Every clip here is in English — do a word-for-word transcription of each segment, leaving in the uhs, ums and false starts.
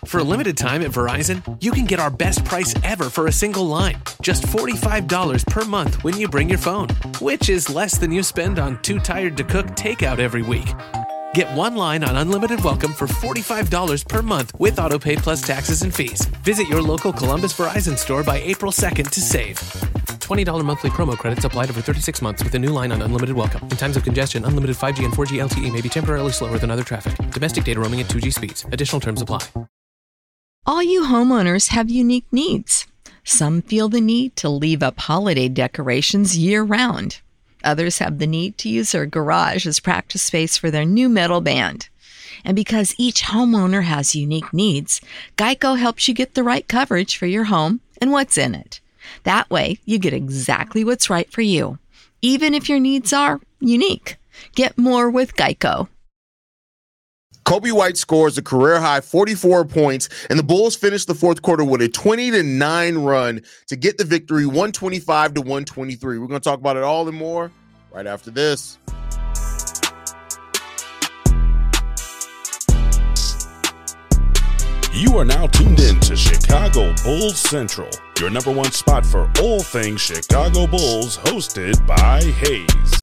For a limited time at Verizon, you can get our best price ever for a single line. Just forty-five dollars per month when you bring your phone, which is less than you spend on Too Tired to Cook takeout every week. Get one line on Unlimited Welcome for forty-five dollars per month with AutoPay plus taxes and fees. Visit your local Columbus Verizon store by April second to save. twenty dollars monthly promo credits applied over thirty-six months with a new line on Unlimited Welcome. In times of congestion, unlimited five G and four G L T E may be temporarily slower than other traffic. Domestic data roaming at two G speeds. Additional terms apply. All you homeowners have unique needs. Some feel the need to leave up holiday decorations year-round. Others have the need to use their garage as practice space for their new metal band. And because each homeowner has unique needs, Geico helps you get the right coverage for your home and what's in it. That way, you get exactly what's right for you, even if your needs are unique. Get more with Geico. Coby White scores a career-high forty-four points, and the Bulls finished the fourth quarter with a twenty to nine run to get the victory, one twenty-five to one twenty-three. We're going to talk about it all and more right after this. You are now tuned in to Chicago Bulls Central, your number one spot for all things Chicago Bulls, hosted by Hayes.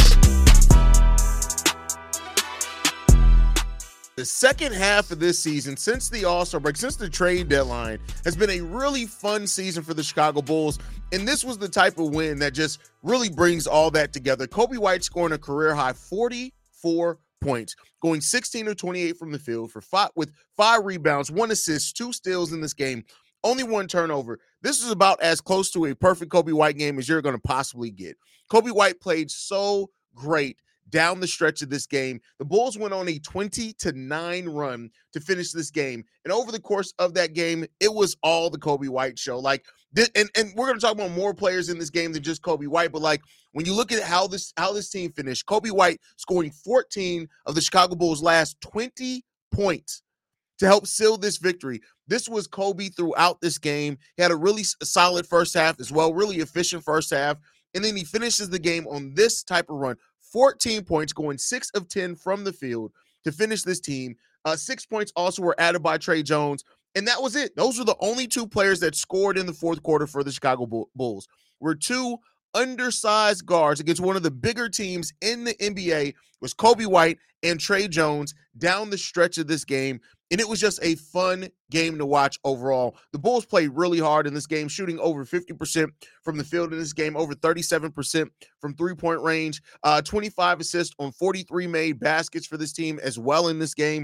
The second half of this season, since the All-Star break, since the trade deadline, has been a really fun season for the Chicago Bulls, and this was the type of win that just really brings all that together. Coby White scoring a career-high forty-four points, going sixteen of twenty-eight from the field for five, with five rebounds, one assist, two steals in this game, only one turnover. This is about as close to a perfect Coby White game as you're going to possibly get. Coby White played so great down the stretch of this game. The Bulls went on a twenty to nine run to finish this game. And over the course of that game, it was all the Coby White show. Like, and, and we're going to talk about more players in this game than just Coby White, but like when you look at how this how this team finished, Coby White scoring fourteen of the Chicago Bulls' last twenty points to help seal this victory. This was Coby throughout this game. He had a really solid first half as well, really efficient first half. And then he finishes the game on this type of run. fourteen points, going six of ten from the field to finish this team. Uh, six points also were added by Tre Jones, and that was it. Those were the only two players that scored in the fourth quarter for the Chicago Bulls. Were two undersized guards against one of the bigger teams in the N B A, was Coby White and Tre Jones down the stretch of this game. And it was just a fun game to watch overall. The Bulls played really hard in this game, shooting over fifty percent from the field in this game, over thirty-seven percent from three-point range, uh, twenty-five assists on forty-three made baskets for this team as well in this game.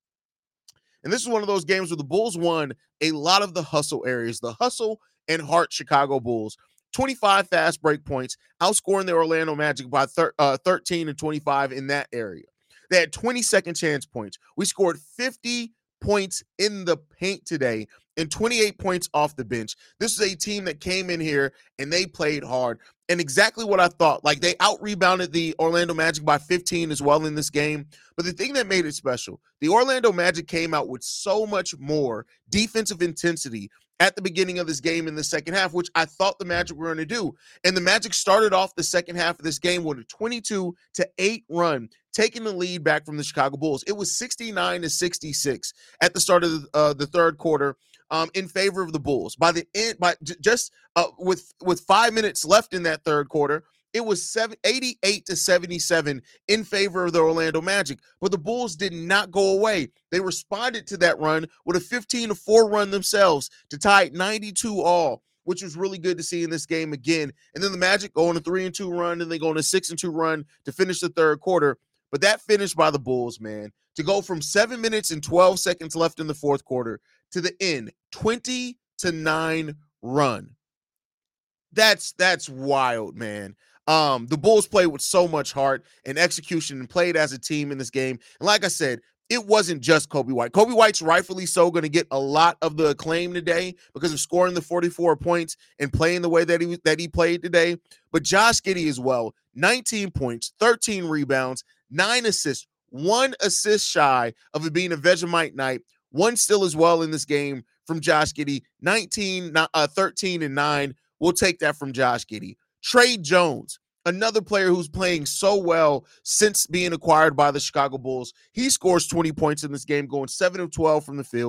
And this is one of those games where the Bulls won a lot of the hustle areas, the hustle and heart Chicago Bulls. twenty-five fast break points, outscoring the Orlando Magic by thir- uh, thirteen and twenty-five in that area. They had twenty second chance points. We scored fifty points in the paint today and twenty-eight points off the bench. This is a team that came in here and they played hard. And exactly what I thought. Like, they out-rebounded the Orlando Magic by fifteen as well in this game. But the thing that made it special, the Orlando Magic came out with so much more defensive intensity at the beginning of this game in the second half, which I thought the Magic were going to do. And the Magic started off the second half of this game with a twenty-two to eight run, taking the lead back from the Chicago Bulls. It was sixty-nine to sixty-six at the start of the, uh, the third quarter um, in favor of the Bulls. By the end, by j- just uh, with with five minutes left in that third quarter, it was seven, eighty-eight to seventy-seven in favor of the Orlando Magic. But the Bulls did not go away. They responded to that run with a fifteen to four run themselves to tie it ninety-two all, which was really good to see in this game again. And then the Magic go on a three and two run, and they go on a six and two run to finish the third quarter. But that finish by the Bulls, man, to go from seven minutes and twelve seconds left in the fourth quarter to the end, twenty to nine run. That's that's wild, man. Um, the Bulls played with so much heart and execution and played as a team in this game. And like I said, it wasn't just Coby White. Coby White's rightfully so going to get a lot of the acclaim today because of scoring the forty-four points and playing the way that he that he played today. But Josh Giddey as well, nineteen points, thirteen rebounds, nine assists, one assist shy of it being a Vegemite night. One still as well in this game from Josh Giddey, nineteen, uh, thirteen, and nine. We'll take that from Josh Giddey. Tre Jones, another player who's playing so well since being acquired by the Chicago Bulls. He scores twenty points in this game, going seven of twelve from the field,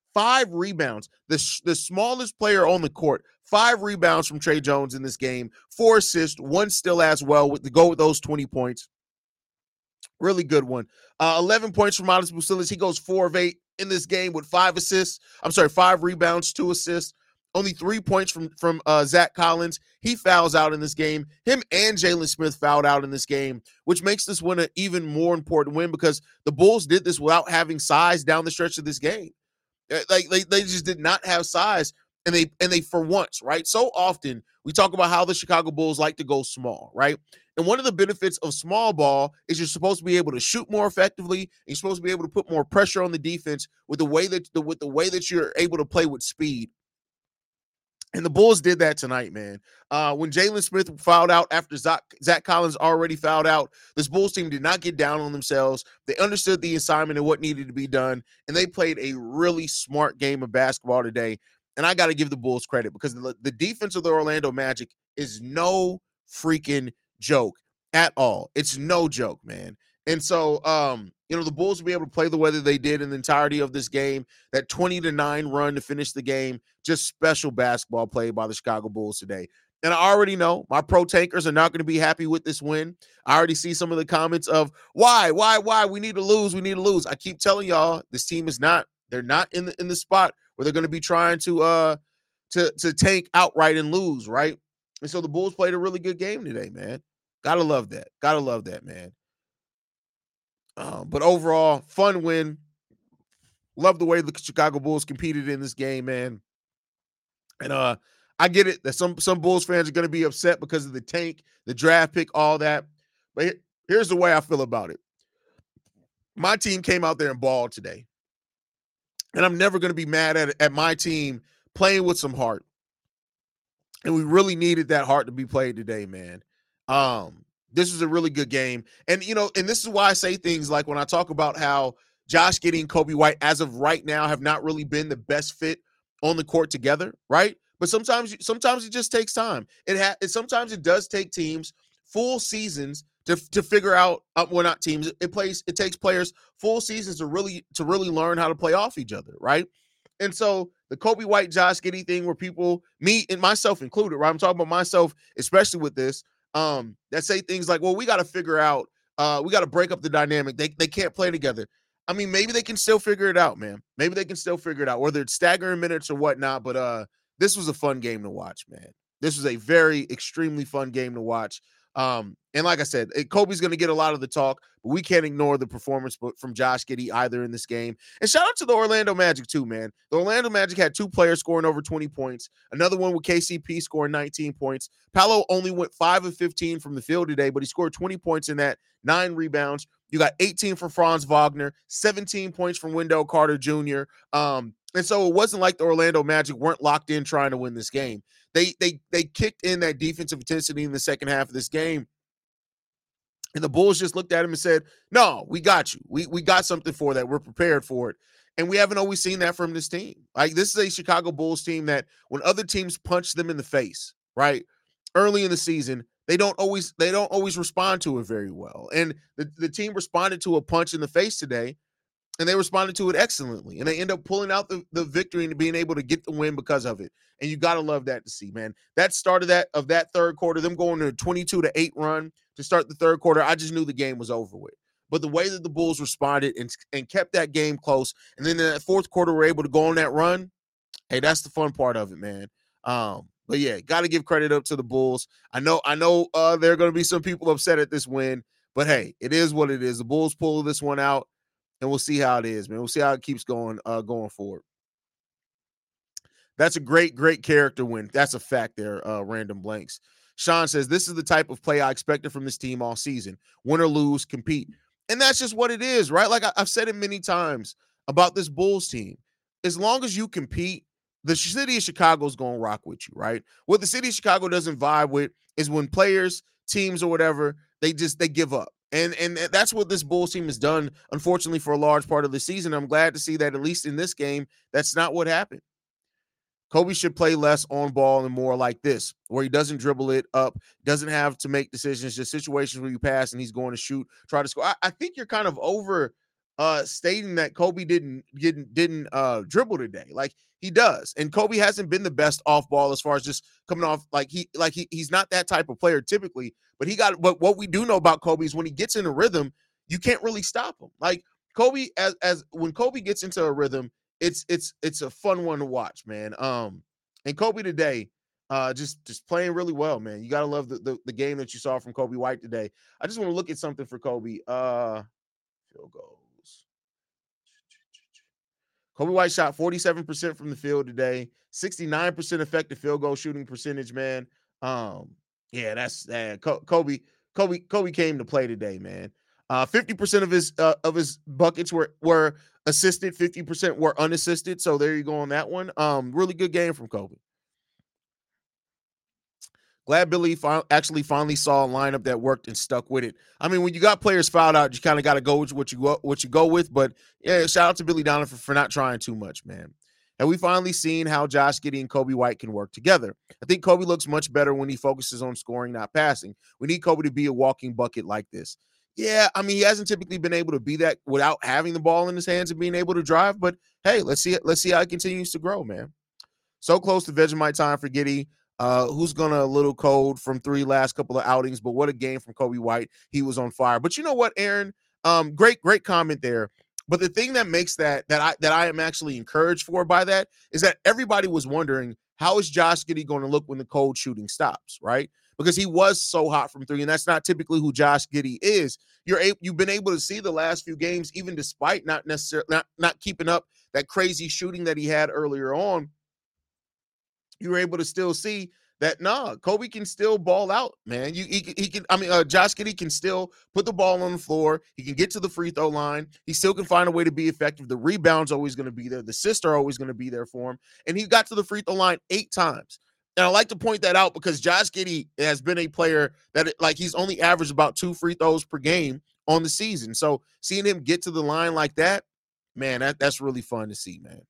Five rebounds. The, sh- the smallest player on the court. Five rebounds from Tre Jones in this game. Four assists. One still as well with the go with those twenty points. Really good one. Uh, eleven points from Adas Bucelis. He goes four of eight in this game with five assists. I'm sorry, five rebounds, two assists. Only three points from, from uh, Zach Collins. He fouls out in this game. Him and Jalen Smith fouled out in this game, which makes this win an even more important win because the Bulls did this without having size down the stretch of this game. Like they, they just did not have size, and they and they for once, right? So often we talk about how the Chicago Bulls like to go small, right? And one of the benefits of small ball is you're supposed to be able to shoot more effectively. And you're supposed to be able to put more pressure on the defense with the way that the, with the way that you're able to play with speed. And the Bulls did that tonight, man. Uh, when Jalen Smith fouled out after Zach, Zach Collins already fouled out, this Bulls team did not get down on themselves. They understood the assignment and what needed to be done, and they played a really smart game of basketball today. And I got to give the Bulls credit because the, the defense of the Orlando Magic is no freaking joke at all. It's no joke, man. And so, um, you know, the Bulls will be able to play the way that they did in the entirety of this game. That twenty to nine run to finish the game, just special basketball played by the Chicago Bulls today. And I already know my pro tankers are not going to be happy with this win. I already see some of the comments of why, why, why we need to lose. We need to lose. I keep telling y'all this team is not, they're not in the, in the spot where they're going to be trying to, uh, to, to tank outright and lose. Right. And so the Bulls played a really good game today, man. Gotta love that. Gotta love that, man. Um, but overall, fun win. Love the way the Chicago Bulls competed in this game, man. And uh, I get it that some some Bulls fans are going to be upset because of the tank, the draft pick, all that. But here's the way I feel about it. My team came out there and balled today. And I'm never going to be mad at, at my team playing with some heart. And we really needed that heart to be played today, man. Um, This was a really good game. And, you know, and this is why I say things like when I talk about how Josh Giddey and Coby White, as of right now, have not really been the best fit on the court together, right? But sometimes sometimes it just takes time. It, ha- it Sometimes it does take teams full seasons to, to figure out, uh, well, not teams. It plays. It takes players full seasons to really to really learn how to play off each other, right? And so the Coby White, Josh Giddey thing where people, me and myself included, right? I'm talking about myself, especially with this, um, that say things like, well, we got to figure out, uh, we got to break up the dynamic. They they can't play together. I mean, maybe they can still figure it out, man. Maybe they can still figure it out, whether it's staggering minutes or whatnot. But uh, this was a fun game to watch, man. This was a very, extremely fun game to watch. Um, and like I said, Coby's going to get a lot of the talk, but we can't ignore the performance from Josh Giddey either in this game. And shout out to the Orlando Magic too, man. The Orlando Magic had two players scoring over twenty points. Another one with K C P scoring nineteen points. Paolo only went five of fifteen from the field today, but he scored twenty points in that, nine rebounds. You got eighteen from Franz Wagner, seventeen points from Wendell Carter Junior Um, and so it wasn't like the Orlando Magic weren't locked in trying to win this game. They they they kicked in that defensive intensity in the second half of this game. And the Bulls just looked at him and said, no, we got you. We we got something for that. We're prepared for it. And we haven't always seen that from this team. Like, this is a Chicago Bulls team that when other teams punch them in the face, right, early in the season, they don't always they don't always respond to it very well. And the, the team responded to a punch in the face today, and they responded to it excellently. And they end up pulling out the, the victory and being able to get the win because of it. And you got to love that to see, man. That start of that of that third quarter, them going to a twenty-two to eight run to start the third quarter, I just knew the game was over with. But the way that the Bulls responded and, and kept that game close, and then in that fourth quarter were able to go on that run, hey, that's the fun part of it, man. Um, but yeah, got to give credit up to the Bulls. I know, I know uh, there are going to be some people upset at this win, but hey, it is what it is. The Bulls pull this one out, and we'll see how it is, man. We'll see how it keeps going, uh, going forward. That's a great, great character win. That's a fact there, uh, Random Blanks. Sean says, this is the type of play I expected from this team all season. Win or lose, compete. And that's just what it is, right? Like I, I've said it many times about this Bulls team. As long as you compete, the city of Chicago is going to rock with you, right? What the city of Chicago doesn't vibe with is when players, teams, or whatever, they just, they give up. And and that's what this Bulls team has done, unfortunately, for a large part of the season. I'm glad to see that, at least in this game, that's not what happened. Coby should play less on ball and more like this, where he doesn't dribble it up, doesn't have to make decisions, just situations where you pass and he's going to shoot, try to score. I, I think you're kind of over uh, stating that Kobe didn't didn't didn't uh, dribble today. Like he does, and Kobe hasn't been the best off ball as far as just coming off. Like he like he he's not that type of player typically. But he got. But what we do know about Kobe is when he gets in a rhythm, you can't really stop him. Like Kobe, as as when Kobe gets into a rhythm, it's it's it's a fun one to watch, man. Um, and Kobe today. Uh, just just playing really well, man. You gotta love the, the the game that you saw from Kobe White today. I just want to look at something for Kobe. Uh, field goals. Kobe White shot forty-seven percent from the field today, sixty-nine percent effective field goal shooting percentage, man. Um, yeah, that's uh, Kobe. Kobe Kobe came to play today, man. Uh, fifty percent of his uh, of his buckets were were assisted, fifty percent were unassisted. So there you go on that one. Um, really good game from Kobe. Glad Billy fi- actually finally saw a lineup that worked and stuck with it. I mean, when you got players fouled out, you kind of got to go with what you go, what you go with. But yeah, shout out to Billy Donovan for, for not trying too much, man. And we finally seen how Josh Giddey and Kobe White can work together. I think Kobe looks much better when he focuses on scoring, not passing. We need Kobe to be a walking bucket like this. Yeah, I mean, he hasn't typically been able to be that without having the ball in his hands and being able to drive. But hey, let's see it. Let's see how it continues to grow, man. So close to Vegemite time for Giddey. Uh, who's gonna a little cold from three last couple of outings, but what a game from Kobe White. He was on fire. But you know what, Aaron? Um, great, great comment there. But the thing that makes that that I that I am actually encouraged for by that is that everybody was wondering, how is Josh Giddey going to look when the cold shooting stops, right? Because he was so hot from three, and that's not typically who Josh Giddey is. You're able, you've been able to see the last few games, even despite not necessarily not, not keeping up that crazy shooting that he had earlier on. You were able to still see that, nah, Kobe can still ball out, man. You he, he can, I mean, uh, Josh Giddey can still put the ball on the floor. He can get to the free throw line. He still can find a way to be effective. The rebound's always going to be there. The assists are always going to be there for him. And he got to the free throw line eight times. And I like to point that out because Josh Giddey has been a player that, like, he's only averaged about two free throws per game on the season. So seeing him get to the line like that, man, that, that's really fun to see, man.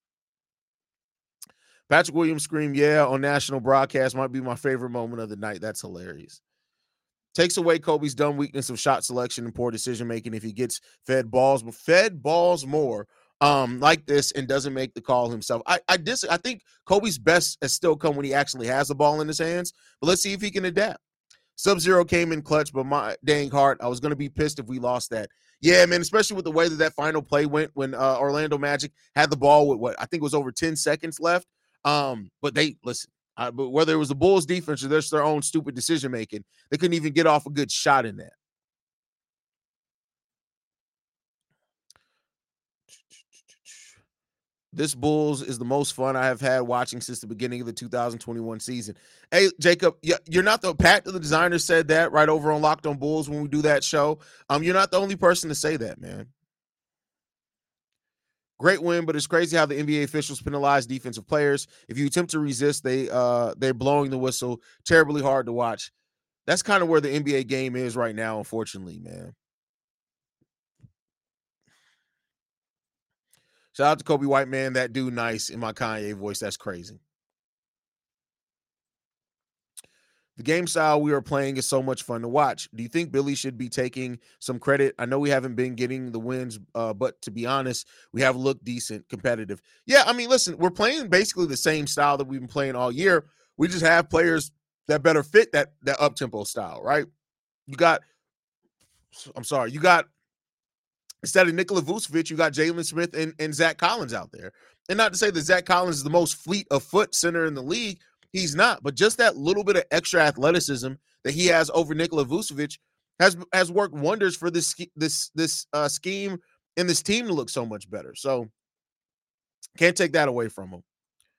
Patrick Williams screamed, yeah, on national broadcast might be my favorite moment of the night. That's hilarious. Takes away Kobe's dumb weakness of shot selection and poor decision-making if he gets fed balls, fed balls more um, like this and doesn't make the call himself. I I, dis- I think Kobe's best has still come when he actually has the ball in his hands, but let's see if he can adapt. Sub-Zero came in clutch, but my dang heart, I was going to be pissed if we lost that. Yeah, man, especially with the way that that final play went when uh, Orlando Magic had the ball with what I think was over ten seconds left. Um, but they listen, uh, but whether it was the Bulls defense or just their own stupid decision making, they couldn't even get off a good shot in that. This Bulls is the most fun I have had watching since the beginning of the two thousand twenty-one season. Hey, Jacob, you're not the Pat, the designer, said that right over on Locked on Bulls when we do that show. Um, you're not the only person to say that, man. Great win, but it's crazy how the N B A officials penalize defensive players. If you attempt to resist, they uh they're blowing the whistle. Terribly hard to watch. That's kind of where the N B A game is right now, unfortunately, man. Shout out to Kobe White, man. That dude nice in my Kanye voice. That's crazy. The game style we are playing is so much fun to watch. Do you think Billy should be taking some credit? I know we haven't been getting the wins, uh, but to be honest, we have looked decent, competitive. Yeah, I mean, listen, we're playing basically the same style that we've been playing all year. We just have players that better fit that that up-tempo style, right? You got, I'm sorry, you got, instead of Nikola Vucevic, you got Jalen Smith and, and Zach Collins out there. And not to say that Zach Collins is the most fleet of foot center in the league. He's not, but just that little bit of extra athleticism that he has over Nikola Vucevic has has worked wonders for this this this uh, scheme and this team to look so much better. So can't take that away from him.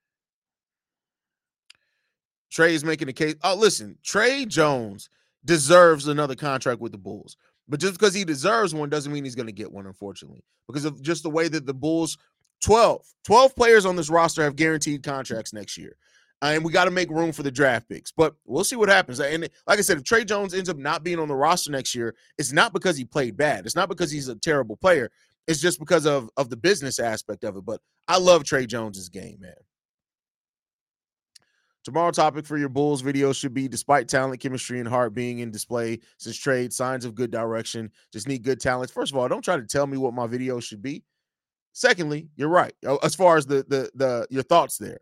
Trey is making a case. Oh, listen, Trey Jones deserves another contract with the Bulls, but just because he deserves one doesn't mean he's going to get one, unfortunately, because of just the way that the Bulls, twelve, twelve players on this roster have guaranteed contracts next year. And we got to make room for the draft picks, but we'll see what happens. And like I said, if Trey Jones ends up not being on the roster next year, it's not because he played bad. It's not because he's a terrible player. It's just because of, of the business aspect of it. But I love Trey Jones's game, man. Tomorrow topic for your Bulls video should be, despite talent, chemistry, and heart being in display since trade, signs of good direction. Just need good talent. First of all, don't try to tell me what my video should be. Secondly, you're right. As far as the the the your thoughts there.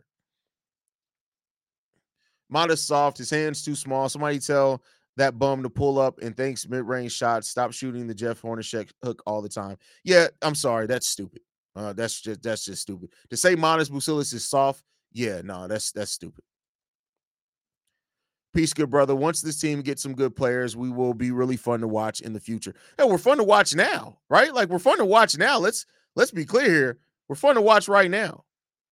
Modest soft, his hands too small. Somebody tell that bum to pull up and thanks mid-range shots. Stop shooting the Jeff Hornacek hook all the time. Yeah, I'm sorry. That's stupid. Uh, that's just that's just stupid. To say Modest Bucelis is soft, yeah, no, that's that's stupid. Peace, good brother. Once this team gets some good players, we will be really fun to watch in the future. Yeah, we're fun to watch now, right? Like, we're fun to watch now. Let's let's be clear here. We're fun to watch right now.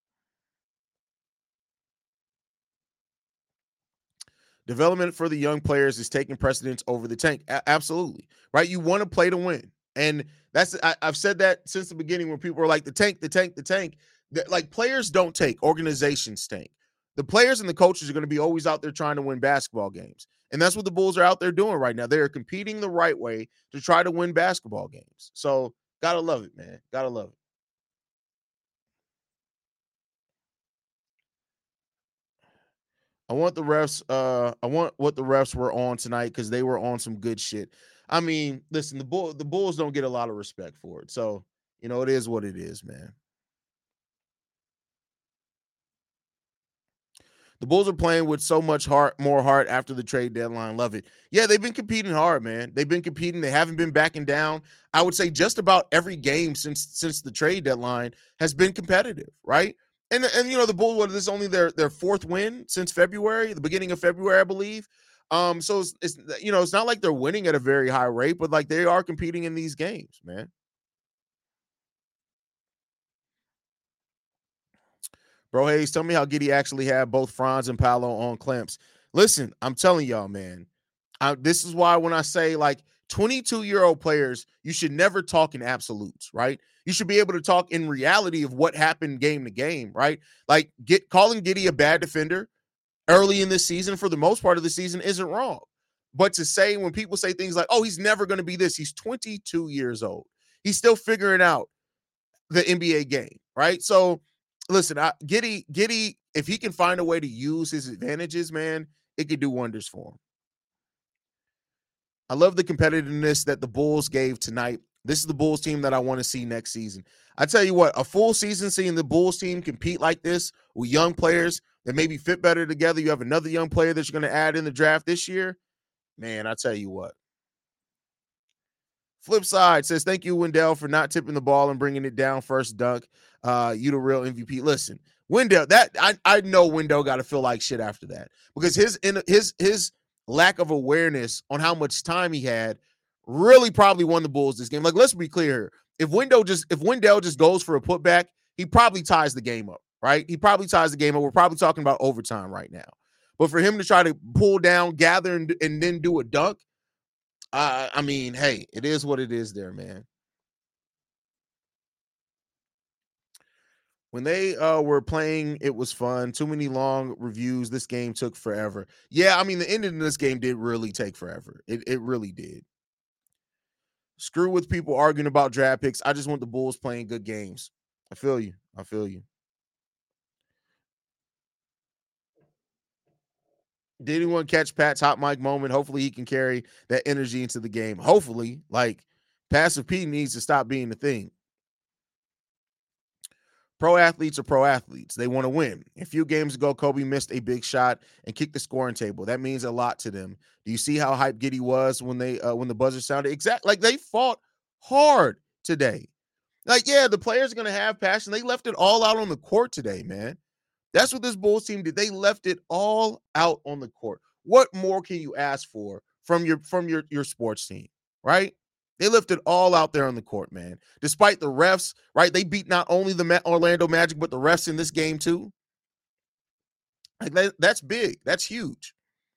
Development for the young players is taking precedence over the tank. A- absolutely, right? You want to play to win, and that's I, I've said that since the beginning when people were like, the tank, the tank, the tank. That, like, players don't tank, organizations tank. The players and the coaches are going to be always out there trying to win basketball games. And that's what the Bulls are out there doing right now. They are competing the right way to try to win basketball games. So, gotta love it, man. Gotta love it. I want the refs, uh, I want what the refs were on tonight because they were on some good shit. I mean, listen, the Bull, the Bulls don't get a lot of respect for it. So, you know, it is what it is, man. The Bulls are playing with so much heart, more heart after the trade deadline. Love it. Yeah, they've been competing hard, man. They've been competing. They haven't been backing down. I would say just about every game since since the trade deadline has been competitive, right? And, and you know, the Bulls, what, this is only their, their fourth win since February, the beginning of February, I believe. Um, so, it's, it's you know, it's not like they're winning at a very high rate, but, like, they are competing in these games, man. Bro Hayes, tell me how Giddey actually had both Franz and Paolo on clamps. Listen, I'm telling y'all, man, I, this is why when I say, like, twenty-two-year-old players, you should never talk in absolutes, right? You should be able to talk in reality of what happened game to game, right? Like, get calling Giddey a bad defender early in this season for the most part of the season isn't wrong. But to say, when people say things like, oh, he's never going to be this, he's twenty-two years old. He's still figuring out the N B A game, right? So, listen, I, Giddey, Giddey, if he can find a way to use his advantages, man, it could do wonders for him. I love the competitiveness that the Bulls gave tonight. This is the Bulls team that I want to see next season. I tell you what, a full season seeing the Bulls team compete like this with young players that maybe fit better together. You have another young player that you're going to add in the draft this year. Man, I tell you what. Flip side says, thank you, Wendell, for not tipping the ball and bringing it down first dunk. Uh, you the real M V P. Listen, Wendell, that I, I know Wendell got to feel like shit after that because his in, his his lack of awareness on how much time he had really probably won the Bulls this game. Like, let's be clear here. If Wendell just if Wendell just goes for a putback, he probably ties the game up, right? He probably ties the game up. We're probably talking about overtime right now. But for him to try to pull down, gather, and, and then do a dunk, uh, I mean, hey, it is what it is there, man. When they uh, were playing, it was fun. Too many long reviews. This game took forever. Yeah, I mean, the ending of this game did really take forever. It, it really did. Screw with people arguing about draft picks. I just want the Bulls playing good games. I feel you. I feel you. Did anyone catch Pat's hot mic moment? Hopefully he can carry that energy into the game. Hopefully, like, Passive P needs to stop being the thing. Pro athletes are pro athletes. They want to win. A few games ago, Kobe missed a big shot and kicked the scoring table. That means a lot to them. Do you see how hyped Giddey was when they uh, when the buzzer sounded? Exactly. Like, they fought hard today. Like, yeah, the players are going to have passion. They left it all out on the court today, man. That's what this Bulls team did. They left it all out on the court. What more can you ask for from your from your, your sports team, right? They left it all out there on the court, man. Despite the refs, right? They beat not only the Orlando Magic, but the refs in this game too. Like, that, that's big. That's huge.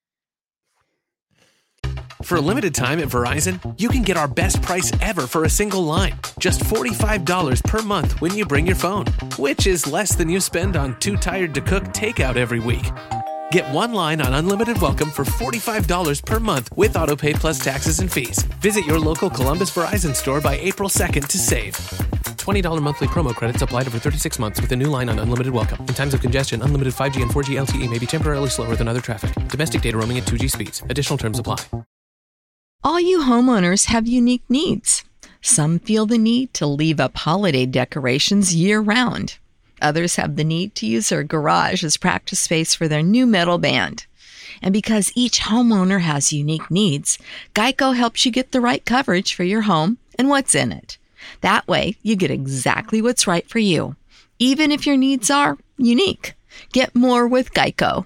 For a limited time at Verizon, you can get our best price ever for a single line. Just forty-five dollars per month when you bring your phone, which is less than you spend on Too Tired to Cook takeout every week. Get one line on Unlimited Welcome for forty-five dollars per month with AutoPay plus taxes and fees. Visit your local Columbus Verizon store by April second to save. twenty dollars monthly promo credits applied over thirty-six months with a new line on unlimited welcome. In times of congestion, unlimited five G and four G L T E may be temporarily slower than other traffic. Domestic data roaming at two G speeds. Additional terms apply. All you homeowners have unique needs. Some feel the need to leave up holiday decorations year-round. Others have the need to use their garage as practice space for their new metal band. And because each homeowner has unique needs, Geico helps you get the right coverage for your home and what's in it. That way, you get exactly what's right for you, even if your needs are unique. Get more with Geico.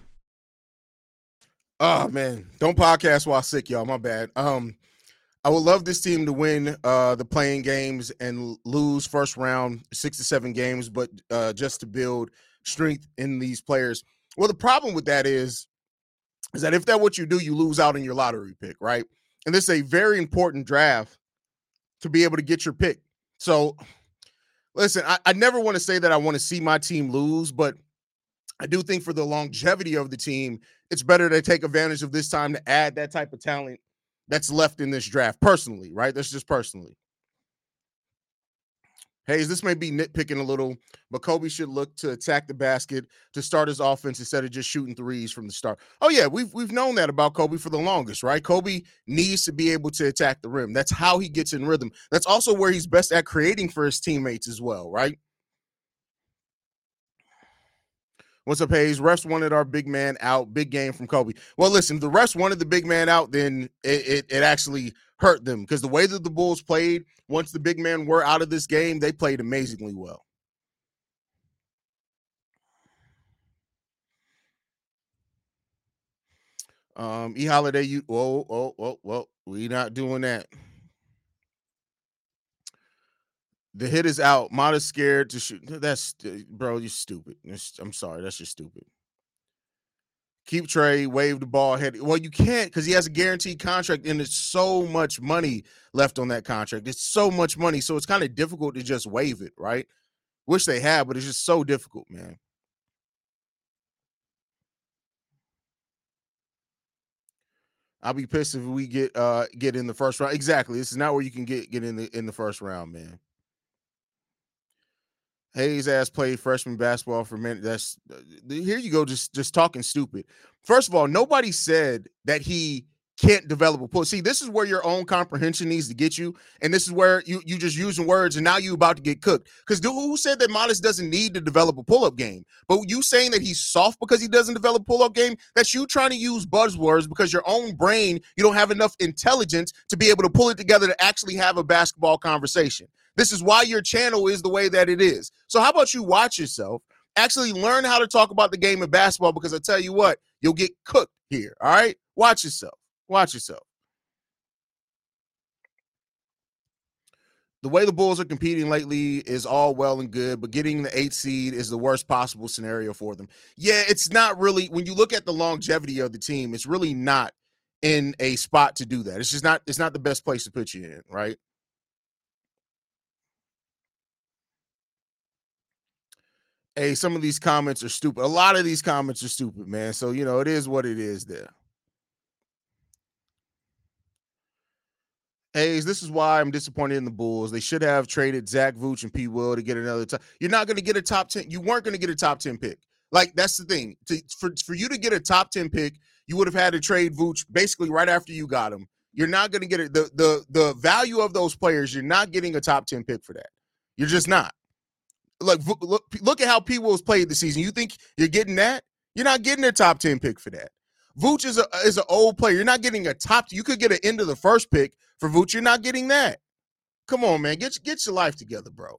Oh, man. Don't podcast while sick, y'all. My bad. Um, I would love this team to win uh, the playing games and lose first round six to seven games, but uh, just to build strength in these players. Well, the problem with that is, is that if that's what you do, you lose out in your lottery pick, right? And this is a very important draft to be able to get your pick. So, listen, I, I never want to say that I want to see my team lose, but I do think for the longevity of the team, it's better to take advantage of this time to add that type of talent that's left in this draft personally, right? That's just personally. Hayes, this may be nitpicking a little, but Kobe should look to attack the basket to start his offense instead of just shooting threes from the start. Oh, yeah, we've we've known that about Kobe for the longest, right? Kobe needs to be able to attack the rim. That's how he gets in rhythm. That's also where he's best at creating for his teammates as well, right? What's up, Hayes? Refs wanted our big man out. Big game from Kobe. Well, listen, if the refs wanted the big man out, then it, it, it actually hurt them because the way that the Bulls played, once the big men were out of this game, they played amazingly well. Um, E. Holiday, you, whoa, whoa, whoa, whoa, we not doing that. The hit is out. Mata's scared to shoot. That's, bro, you're stupid. I'm sorry. That's just stupid. Keep Trey, wave the ball ahead. Well, you can't because he has a guaranteed contract and there's so much money left on that contract. It's so much money. So it's kind of difficult to just wave it, right? Wish they had, but it's just so difficult, man. I'll be pissed if we get uh get in the first round. Exactly. This is not where you can get get in the in the first round, man. Hayes ass played freshman basketball for a minute. That's uh, here you go, just just talking stupid. First of all, nobody said that he can't develop a pull. See, this is where your own comprehension needs to get you, and this is where you you just using words, and now you about to get cooked. Because who said that Modest doesn't need to develop a pull-up game? But you saying that he's soft because he doesn't develop a pull-up game, that's you trying to use buzzwords because your own brain, you don't have enough intelligence to be able to pull it together to actually have a basketball conversation. This is why your channel is the way that it is. So how about you watch yourself, actually learn how to talk about the game of basketball, because I tell you what, you'll get cooked here, all right? Watch yourself. Watch yourself. The way the Bulls are competing lately is all well and good, but getting the eighth seed is the worst possible scenario for them. Yeah, it's not really, when you look at the longevity of the team, it's really not in a spot to do that. It's just not, it's not the best place to put you in, right? Hey, some of these comments are stupid. A lot of these comments are stupid, man. So, you know, it is what it is there. Hayes, this is why I'm disappointed in the Bulls. They should have traded Zach Vooch and P. Will to get another top. You're not going to get a top ten. You weren't going to get a top ten pick. Like, that's the thing. To, for, for you to get a top ten pick, you would have had to trade Vooch basically right after you got him. You're not going to get it. The, the, the value of those players, you're not getting a top ten pick for that. You're just not. Look, look, look at how P. Will's played this season. You think you're getting that? You're not getting a top ten pick for that. Vooch is a is an old player. You're not getting a top. You could get an end of the first pick for Vooch. You're not getting that. Come on, man. Get get your life together, bro.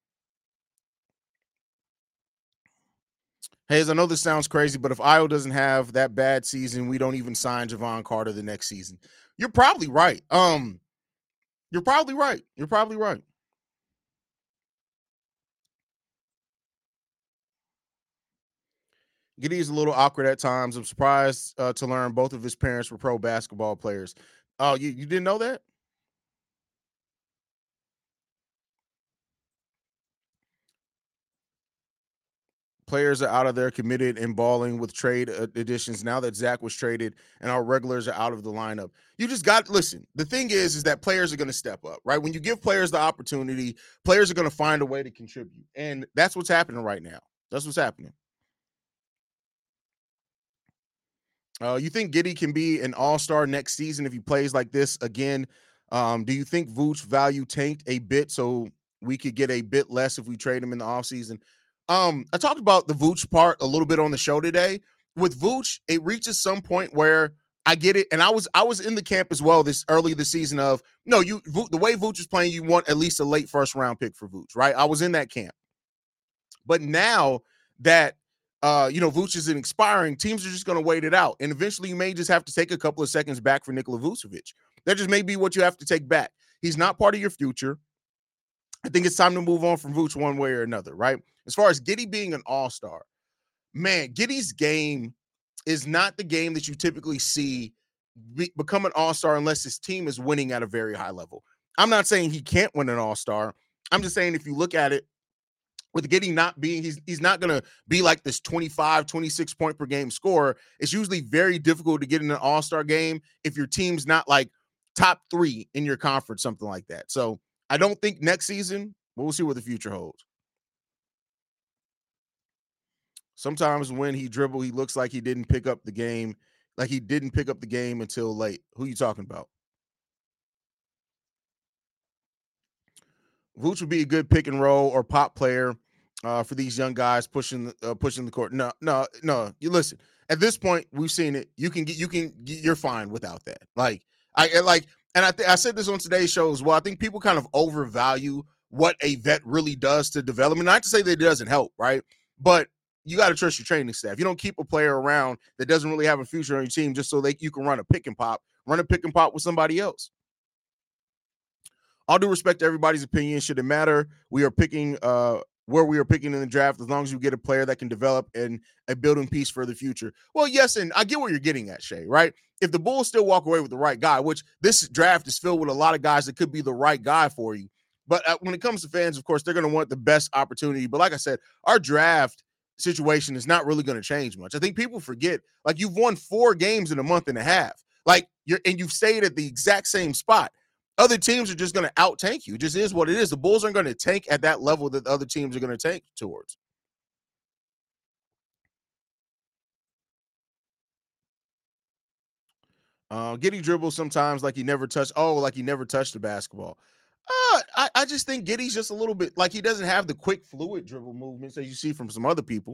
Hayes, I know this sounds crazy, but if Ayo doesn't have that bad season, we don't even sign Javon Carter the next season. You're probably right. Um, you're probably right. You're probably right. Giddey's a little awkward at times. I'm surprised uh, to learn both of his parents were pro basketball players. Oh, you, you didn't know that? Players are out of there committed and balling with trade additions now that Zach was traded and our regulars are out of the lineup. You just got listen. The thing is, is that players are going to step up, right? When you give players the opportunity, players are going to find a way to contribute, and that's what's happening right now. That's what's happening. Uh, you think Giddey can be an all-star next season if he plays like this again? Um, do you think Vooch value tanked a bit so we could get a bit less if we trade him in the offseason? Um, I talked about the Vooch part a little bit on the show today. With Vooch, it reaches some point where I get it, and I was I was in the camp as well this early this season of no, you the way Vooch is playing, you want at least a late first round pick for Vooch, right? I was in that camp, but now that uh, you know, Vooch is an expiring, teams are just going to wait it out. And eventually you may just have to take a couple of seconds back for Nikola Vucevic. That just may be what you have to take back. He's not part of your future. I think it's time to move on from Vooch one way or another, right? As far as Giddey being an all-star, man, Giddey's game is not the game that you typically see be, become an all-star unless his team is winning at a very high level. I'm not saying he can't win an all-star. I'm just saying if you look at it, with Giddey not being, he's he's not going to be like this twenty-five, twenty-six point per game scorer. It's usually very difficult to get in an all-star game if your team's not like top three in your conference, something like that. So I don't think next season, but we'll see what the future holds. Sometimes when he dribble, he looks like he didn't pick up the game, like he didn't pick up the game until late. Who are you talking about? Vooch would be a good pick and roll or pop player uh, for these young guys pushing uh, pushing the court. No, no, no. You listen. At this point, we've seen it. You can get, you can, you're fine without that. Like I like, and I th- I said this on today's show as well. I think people kind of overvalue what a vet really does to development. Not to say that it doesn't help, right? But you got to trust your training staff. You don't keep a player around that doesn't really have a future on your team just so that you can run a pick and pop, run a pick and pop with somebody else. All due respect to everybody's opinion, should it matter? We are picking uh, where we are picking in the draft as long as you get a player that can develop and a building piece for the future. Well, yes, and I get what you're getting at, Shay, right? If the Bulls still walk away with the right guy, which this draft is filled with a lot of guys that could be the right guy for you. But uh, when it comes to fans, of course, they're going to want the best opportunity. But like I said, our draft situation is not really going to change much. I think people forget, like you've won four games in a month and a half. Like you're, and you've stayed at the exact same spot. Other teams are just going to out-tank you. It just is what it is. The Bulls aren't going to tank at that level that the other teams are going to tank towards. Uh, Giddey dribbles sometimes like he never touched. Oh, like he never touched the basketball. Uh, I, I just think Giddey's just a little bit like he doesn't have the quick, fluid dribble movements that you see from some other people.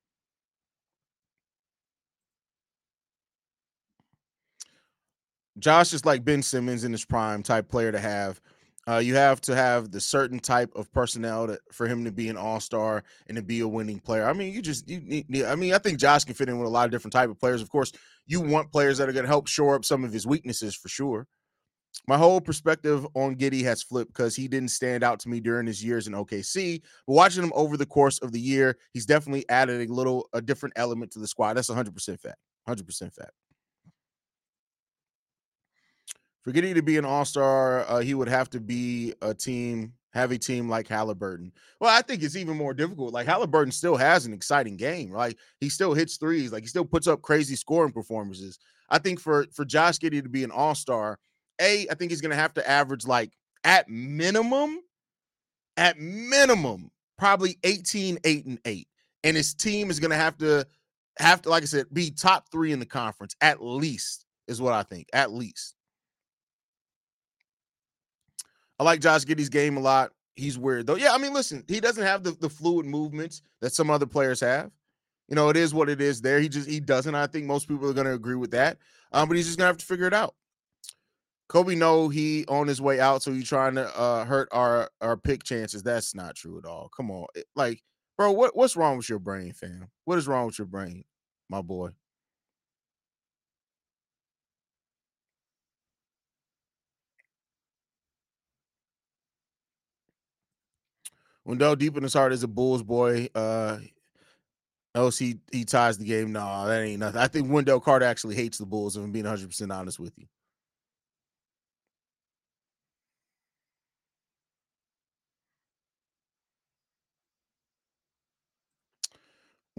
Josh is like Ben Simmons in his prime type player to have. Uh, you have to have the certain type of personnel to, for him to be an all-star and to be a winning player. I mean, you just, you need, I mean, I think Josh can fit in with a lot of different type of players. Of course, you want players that are going to help shore up some of his weaknesses for sure. My whole perspective on Giddey has flipped because he didn't stand out to me during his years in O K C. But watching him over the course of the year, he's definitely added a little, a different element to the squad. That's one hundred percent fact. one hundred percent fact. For Giddey to be an all-star, uh, he would have to be a team, have a team like Halliburton. Well, I think it's even more difficult. Like Halliburton still has an exciting game. Like he still hits threes. Like he still puts up crazy scoring performances. I think for, for Josh Giddey to be an all-star, A, I think he's going to have to average like at minimum, at minimum, probably eighteen, eight, and eight. And his team is going to have to, have to, like I said, be top three in the conference at least is what I think, at least. I like Josh Giddey's game a lot. He's weird, though. Yeah, I mean, listen, he doesn't have the, the fluid movements that some other players have. You know, it is what it is there. He just, he doesn't. I think most people are going to agree with that. Um, but he's just going to have to figure it out. Kobe know he on his way out, so he's trying to uh, hurt our, our pick chances. That's not true at all. Come on. It, like, bro, what, what's wrong with your brain, fam? What is wrong with your brain, my boy? Wendell deep in his heart is a Bulls boy. Uh, else he he ties the game. No, that ain't nothing. I think Wendell Carter actually hates the Bulls, if I'm being one hundred percent honest with you.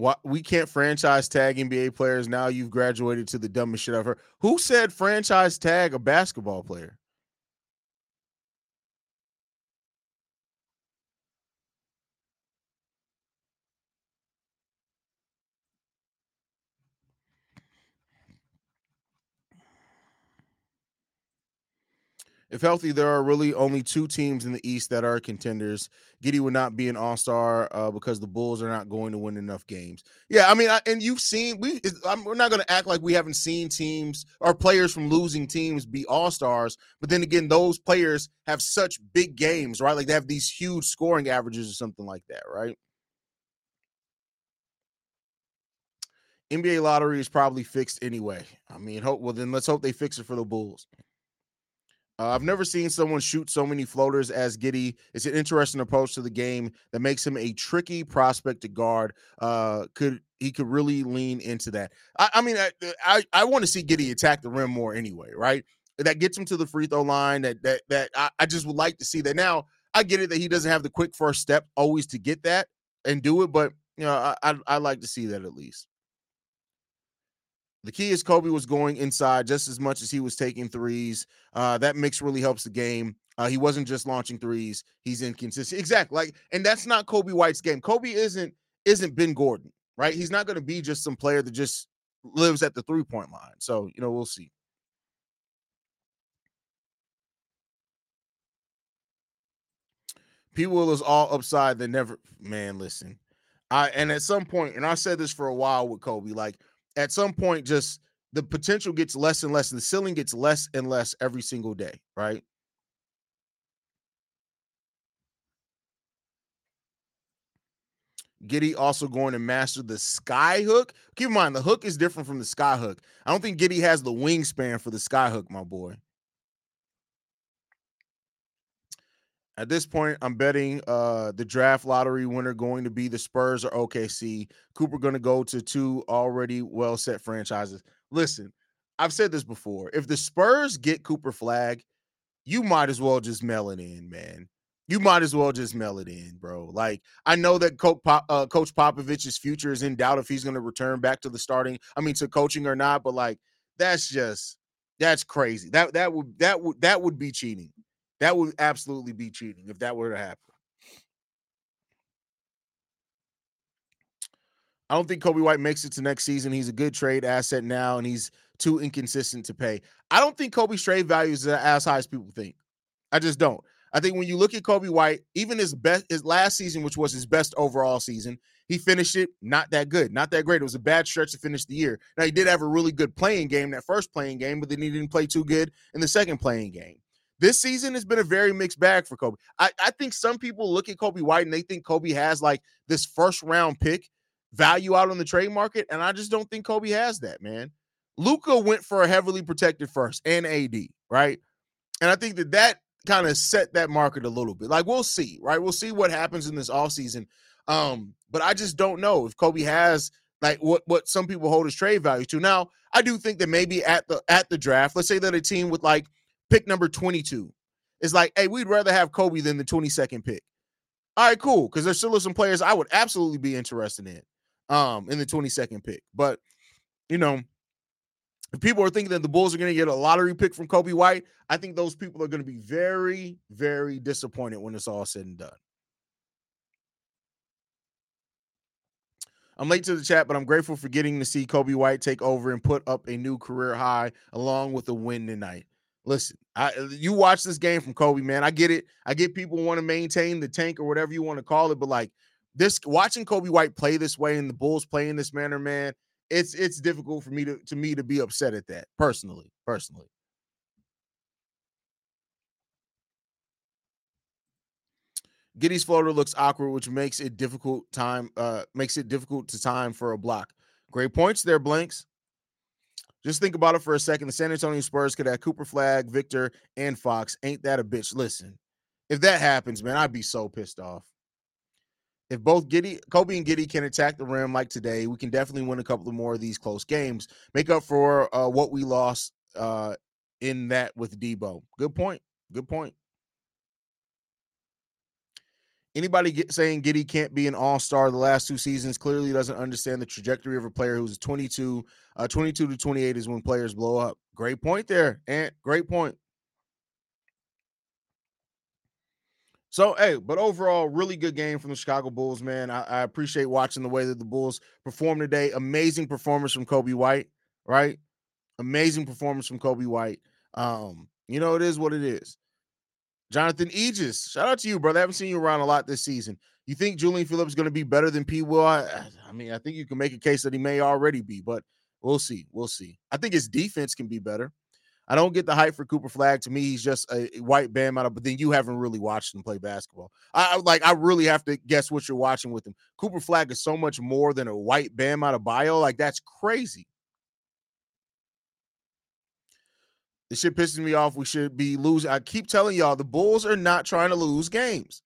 What, we can't franchise tag N B A players. Now you've graduated to the dumbest shit I've heard. Who said franchise tag a basketball player? If healthy, there are really only two teams in the East that are contenders. Giddey would not be an all-star uh, because the Bulls are not going to win enough games. Yeah, I mean, I, and you've seen we. I'm, we're not going to act like we haven't seen teams or players from losing teams be all-stars. But then again, those players have such big games, right? Like they have these huge scoring averages or something like that, right? N B A lottery is probably fixed anyway. I mean, hope well then let's hope they fix it for the Bulls. Uh, I've never seen someone shoot so many floaters as Giddey. It's an interesting approach to the game that makes him a tricky prospect to guard. Uh, could he could really lean into that? I, I mean, I I, I want to see Giddey attack the rim more anyway, right? That gets him to the free throw line. That that that I, I just would like to see that. Now I get it that he doesn't have the quick first step always to get that and do it, but you know I I I'd like to see that at least. The key is Kobe was going inside just as much as he was taking threes. Uh, that mix really helps the game. Uh, he wasn't just launching threes; he's inconsistent. Exactly, like, and that's not Kobe White's game. Kobe isn't isn't Ben Gordon, right? He's not going to be just some player that just lives at the three point line. So you know, we'll see. P. Will is all upside. That never, man. Listen, I and at some point, and I said this for a while with Kobe, like at some point, just the potential gets less and less, and the ceiling gets less and less every single day, right? Giddey also going to master the sky hook. Keep in mind, the hook is different from the sky hook. I don't think Giddey has the wingspan for the sky hook, my boy. At this point, I'm betting uh, the draft lottery winner going to be the Spurs or O K C. Cooper going to go to two already well set franchises. Listen, I've said this before. If the Spurs get Cooper Flag, you might as well just mail it in, man. You might as well just mail it in, bro. Like, I know that Coach, Pop, uh, Coach Popovich's future is in doubt if he's going to return back to the starting, I mean, to coaching or not, but like, that's just, that's crazy. That, that would, that would, that would be cheating. That would absolutely be cheating if that were to happen. I don't think Kobe White makes it to next season. He's a good trade asset now, and he's too inconsistent to pay. I don't think Kobe's trade value is as high as people think. I just don't. I think when you look at Kobe White, even his best, his last season, which was his best overall season, he finished it not that good, not that great. It was a bad stretch to finish the year. Now, he did have a really good playing game, that first playing game, but then he didn't play too good in the second playing game. This season has been a very mixed bag for Kobe. I, I think some people look at Kobe White and they think Kobe has like this first round pick value out on the trade market, and I just don't think Kobe has that, man. Luka went for a heavily protected first and A D, right? And I think that that kind of set that market a little bit. Like, we'll see, right? We'll see what happens in this offseason. Um, but I just don't know if Kobe has like what, what some people hold his trade value to. Now, I do think that maybe at the at the draft, let's say that a team with like pick number twenty-two is like, hey, we'd rather have Kobe than the twenty-second pick. All right, cool, because there's still some players I would absolutely be interested in um, in the twenty-second pick. But, you know, if people are thinking that the Bulls are going to get a lottery pick from Kobe White, I think those people are going to be very, very disappointed when it's all said and done. I'm late to the chat, but I'm grateful for getting to see Kobe White take over and put up a new career high along with a win tonight. Listen, I, you watch this game from Kobe, man. I get it. I get people want to maintain the tank or whatever you want to call it, but like this, watching Kobe White play this way and the Bulls play in this manner, man, it's it's difficult for me to to me to be upset at that personally. Personally, Giddey's floater looks awkward, which makes it difficult time uh makes it difficult to time for a block. Great points there, Blanks. Just think about it for a second. The San Antonio Spurs could have Cooper Flag, Victor, and Fox. Ain't that a bitch? Listen, if that happens, man, I'd be so pissed off. If both Giddey, Kobe and Giddey can attack the rim like today, we can definitely win a couple of more of these close games. Make up for uh, what we lost uh, in that with Debo. Good point. Good point. Anybody get, saying Giddey can't be an all-star the last two seasons clearly doesn't understand the trajectory of a player who's twenty-two, uh, twenty-two to twenty-eight is when players blow up. Great point there, Ant. Great point. So, hey, but overall, really good game from the Chicago Bulls, man. I, I appreciate watching the way that the Bulls performed today. Amazing performance from Coby White, right? Amazing performance from Coby White. Um, you know, it is what it is. Jonathan Aegis, shout out to you, brother. I haven't seen you around a lot this season. You think Julian Phillips is going to be better than P. Will? I, I mean, I think you can make a case that he may already be, but we'll see. We'll see. I think his defense can be better. I don't get the hype for Cooper Flagg. To me, he's just a white Bam out of, but then you haven't really watched him play basketball. I like, I really have to guess what you're watching with him. Cooper Flagg is so much more than a white Bam out of bio. Like, that's crazy. This shit pisses me off. We should be losing. I keep telling y'all, the Bulls are not trying to lose games.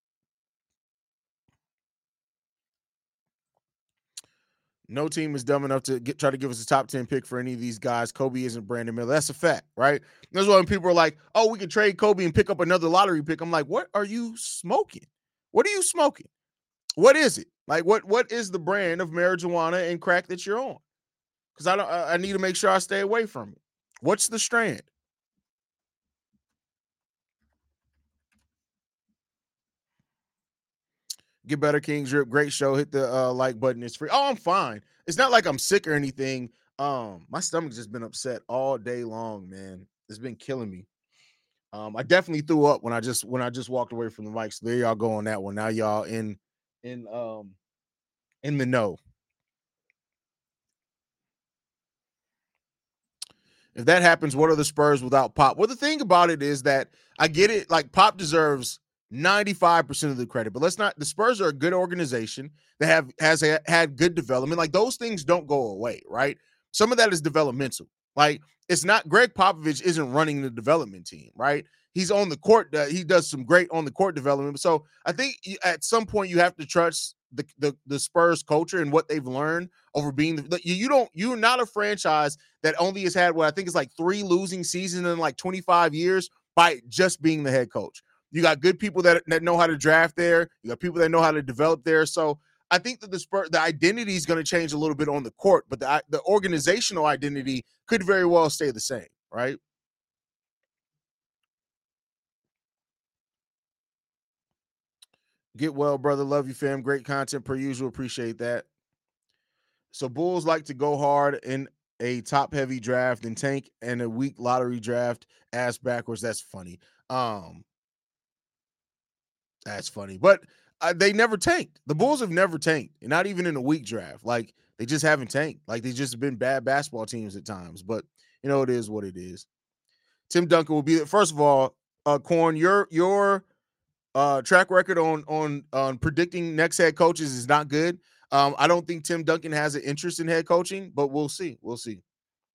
No team is dumb enough to get, try to give us a top ten pick for any of these guys. Coby isn't Brandon Miller. That's a fact, right? That's why when people are like, oh, we can trade Coby and pick up another lottery pick. I'm like, what are you smoking? What are you smoking? What is it? Like, what what is the brand of marijuana and crack that you're on? Because I don't. I need to make sure I stay away from it. What's the strand? Get better, King Drip. Great show. Hit the uh, like button. It's free. Oh, I'm fine. It's not like I'm sick or anything. Um, my stomach's just been upset all day long, man. It's been killing me. Um, I definitely threw up when I just when I just walked away from the mic. So there y'all go on that one. Now y'all in in um in the know. If that happens, what are the Spurs without Pop? Well, the thing about it is that I get it. Like, Pop deserves ninety-five percent of the credit, but let's not, the Spurs are a good organization that have, has a, had good development. Like, those things don't go away, right? Some of that is developmental. Like, it's not, Greg Popovich isn't running the development team, right? He's on the court. Uh, he does some great on the court development. So I think at some point you have to trust the, the, the Spurs culture and what they've learned over being the, you, you don't, you're not a franchise that only has had what I think is like three losing seasons in like twenty-five years by just being the head coach. You got good people that, that know how to draft there. You got people that know how to develop there. So I think that the Spurs, the identity is going to change a little bit on the court, but the, the organizational identity could very well stay the same, right? Get well, brother. Love you, fam. Great content per usual. Appreciate that. So Bulls like to go hard in a top-heavy draft and tank and a weak lottery draft ass backwards. That's funny. Um, that's funny. But uh, they never tanked. The Bulls have never tanked, and not even in a weak draft. Like, they just haven't tanked. Like, they just been bad basketball teams at times. But, you know, it is what it is. Tim Duncan will be there. First of all, uh, Corn, your your – Uh, track record on on on predicting next head coaches is not good. Um, I don't think Tim Duncan has an interest in head coaching, but we'll see. We'll see.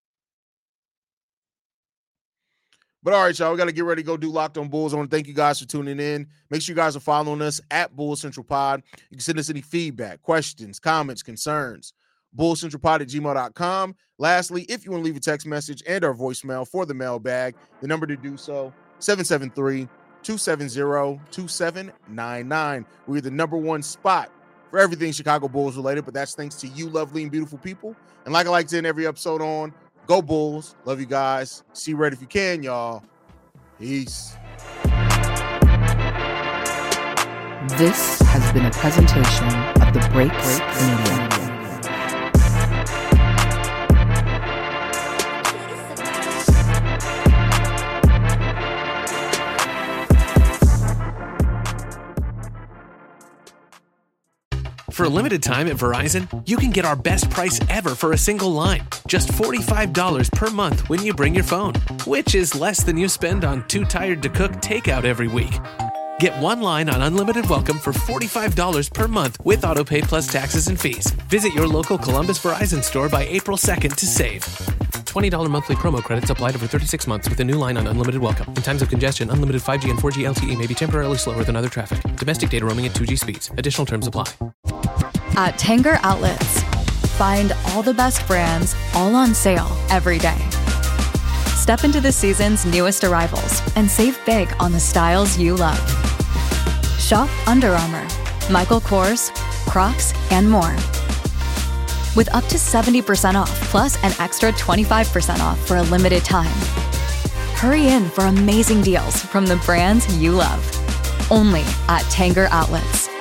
But all right, y'all, we got to get ready to go do Locked on Bulls. I want to thank you guys for tuning in. Make sure you guys are following us at Bulls Central Pod. You can send us any feedback, questions, comments, concerns. bulls central pod at gmail dot com. Lastly, if you want to leave a text message and our voicemail for the mailbag, the number to do so, seven seven three, two seven zero, two seven nine nine. We're the number one spot for everything Chicago Bulls related, but that's thanks to you lovely and beautiful people. And like I like to end every episode on, go Bulls. Love you guys. See red if you can, y'all. Peace. This has been a presentation of the Break Break Media. For a limited time at Verizon, you can get our best price ever for a single line. Just forty-five dollars per month when you bring your phone, which is less than you spend on Too Tired to Cook takeout every week. Get one line on Unlimited Welcome for forty-five dollars per month with AutoPay plus taxes and fees. Visit your local Columbus Verizon store by April second to save. twenty dollars monthly promo credits applied over thirty-six months with a new line on Unlimited Welcome. In times of congestion, unlimited five G and four G L T E may be temporarily slower than other traffic. Domestic data roaming at two G speeds. Additional terms apply. At Tanger Outlets, find all the best brands, all on sale every day. Step into the season's newest arrivals and save big on the styles you love. Shop Under Armour, Michael Kors, Crocs, and more. With up to seventy percent off, plus an extra twenty-five percent off for a limited time. Hurry in for amazing deals from the brands you love. Only at Tanger Outlets.